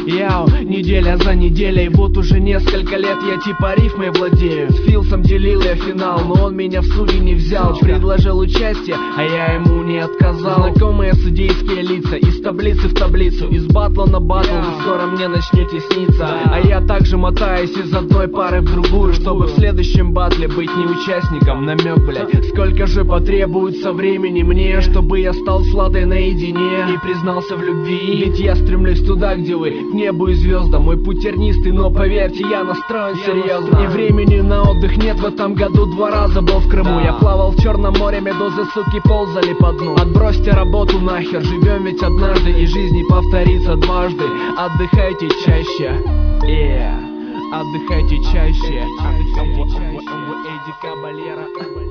Яу, неделя за неделей, вот уже несколько лет я типа рифмой владею. С Филсом делил я финал, но он меня в суде не взял. Предложил участие, а я ему не отказал. Знакомые судейские лица, из таблицы в таблицу, из батла на батл, вы скоро мне начнете сниться. А я также мотаюсь из одной пары в другую, чтобы в следующем батле быть не участником. Намек, блядь, сколько же потребуется времени мне, чтобы я стал с Ладой наедине и признался в любви. Ведь я стремлюсь туда, где вы, к небу и звездам. Мой путь тернистый, но поверьте, я настроен серьезно. И времени на отдых нет, в этом году 2 раза был в Крыму. Я плавал в Черном море, медузы, суки, ползали по дну. Отбросьте работу нахер, живем ведь однажды, и жизнь не повторится дважды. Отдыхайте чаще, отдыхайте чаще. Эдди Кабальера.